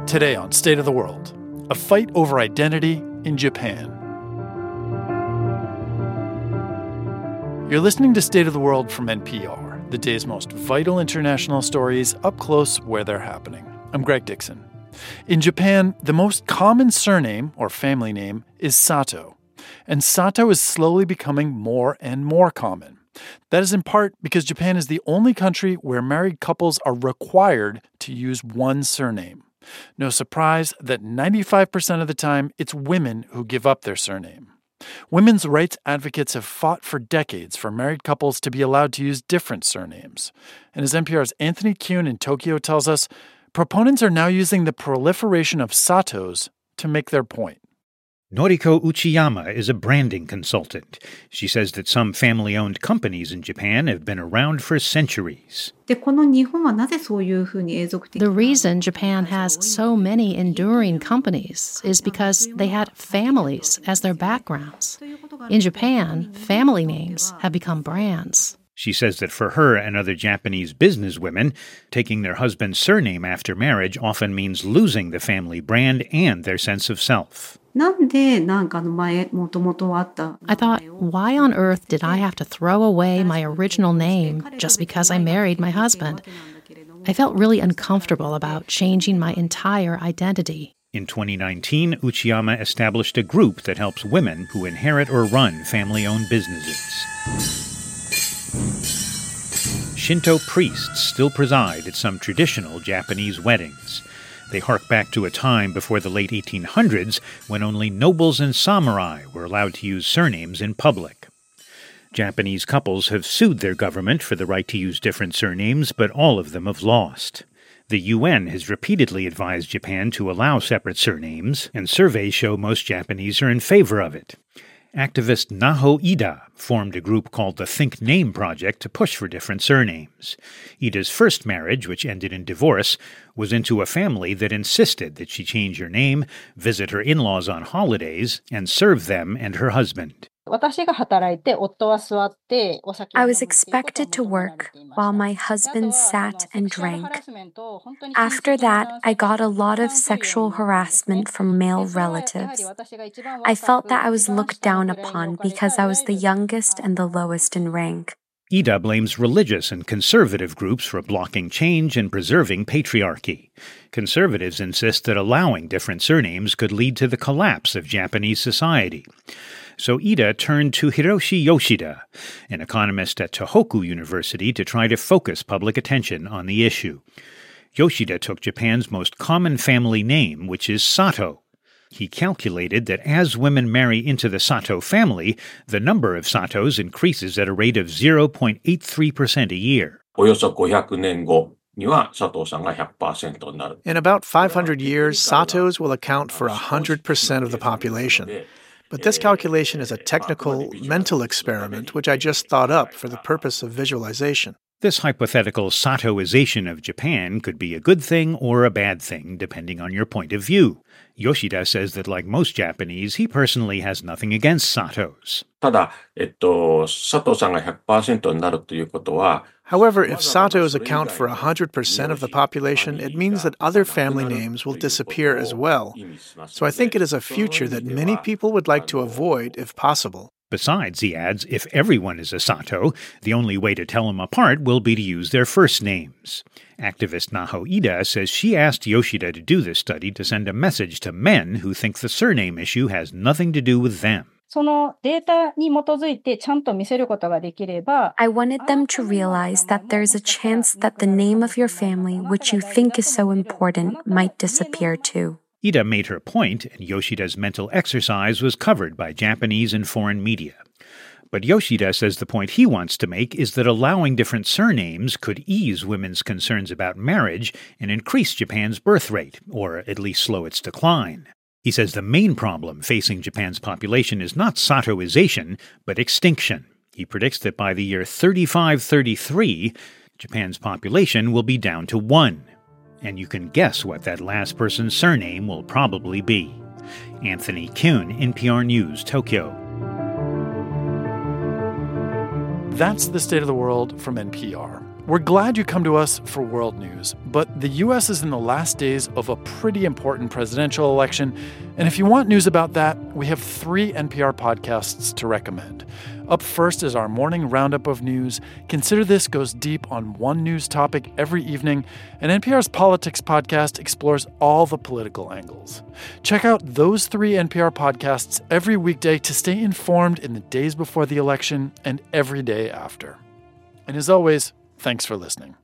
Today on State of the World, a fight over identity in Japan. You're listening to State of the World from NPR, the day's most vital international stories up close where they're happening. I'm Greg Dixon. In Japan, the most common surname, or family name, is Sato. And Sato is slowly becoming more and more common. That is in part because Japan is the only country where married couples are required to use one surname. No surprise that 95% of the time, it's women who give up their surname. Women's rights advocates have fought for decades for married couples to be allowed to use different surnames. And as NPR's Anthony Kuhn in Tokyo tells us, proponents are now using the proliferation of Satos to make their point. Noriko Uchiyama is a branding consultant. She says that some family-owned companies in Japan have been around for centuries. The reason Japan has so many enduring companies is because they had families as their backgrounds. In Japan, family names have become brands. She says that for her and other Japanese businesswomen, taking their husband's surname after marriage often means losing the family brand and their sense of self. I thought, why on earth did I have to throw away my original name just because I married my husband? I felt really uncomfortable about changing my entire identity. In 2019, Uchiyama established a group that helps women who inherit or run family-owned businesses. Shinto priests still preside at some traditional Japanese weddings. They hark back to a time before the late 1800s when only nobles and samurai were allowed to use surnames in public. Japanese couples have sued their government for the right to use different surnames, but all of them have lost. The UN has repeatedly advised Japan to allow separate surnames, and surveys show most Japanese are in favor of it. Activist Naho Ida formed a group called the Think Name Project to push for different surnames. Ida's first marriage, which ended in divorce, was into a family that insisted that she change her name, visit her in-laws on holidays, and serve them and her husband. I was expected to work while my husband sat and drank. After that, I got a lot of sexual harassment from male relatives. I felt that I was looked down upon because I was the youngest and the lowest in rank. Ida blames religious and conservative groups for blocking change and preserving patriarchy. Conservatives insist that allowing different surnames could lead to the collapse of Japanese society. So Ida turned to Hiroshi Yoshida, an economist at Tohoku University, to try to focus public attention on the issue. Yoshida took Japan's most common family name, which is Sato. He calculated that as women marry into the Sato family, the number of Satos increases at a rate of 0.83% a year. In about 500 years, Satos will account for 100% of the population. But this calculation is a technical, mental experiment which I just thought up for the purpose of visualization. This hypothetical Satoization of Japan could be a good thing or a bad thing, depending on your point of view. Yoshida says that, like most Japanese, he personally has nothing against Satos. However, if Satos account for 100% of the population, it means that other family names will disappear as well. So I think it is a future that many people would like to avoid if possible. Besides, he adds, if everyone is a Sato, the only way to tell them apart will be to use their first names. Activist Naho Ida says she asked Yoshida to do this study to send a message to men who think the surname issue has nothing to do with them. I wanted them to realize that there's a chance that the name of your family, which you think is so important, might disappear too. Ida made her point, and Yoshida's mental exercise was covered by Japanese and foreign media. But Yoshida says the point he wants to make is that allowing different surnames could ease women's concerns about marriage and increase Japan's birth rate, or at least slow its decline. He says the main problem facing Japan's population is not Satoization, but extinction. He predicts that by the year 3533, Japan's population will be down to 1. And you can guess what that last person's surname will probably be. Anthony Kuhn, NPR News, Tokyo. That's the State of the World from NPR. We're glad you come to us for world news, but the U.S. is in the last days of a pretty important presidential election, and if you want news about that, we have 3 NPR podcasts to recommend. Up first is our morning roundup of news. Consider This goes deep on one news topic every evening, and NPR's Politics podcast explores all the political angles. Check out those 3 NPR podcasts every weekday to stay informed in the days before the election and every day after. And as always, thanks for listening.